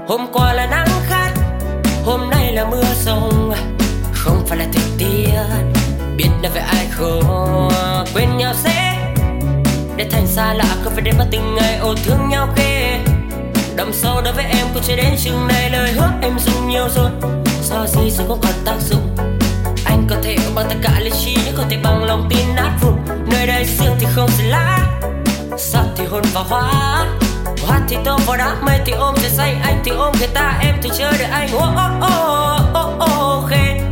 Hôm qua là nắng gắt, hôm nay là mưa rông, không phải là thời tiết biết nói về ai không. Quên nhau sẽ để thành xa lạ, không phải đến mất từng ngày ô thương nhau ghê. Đậm sâu đối với em cũng chưa đến chừng này, lời hứa em dùng nhiều rồi, do gì rồi không còn tác dụng. Anh có thể bằng tất cả lý trí nhưng không thể bằng lòng tin nát vụn. Nơi đây sương thì không phải lá, sắc thì hồn và hoa. Hoa thì tôm vào đám mây thì ôm trời xanh, anh thì ôm người ta, em thì chờ đợi anh. Oh oh oh oh oh, okay.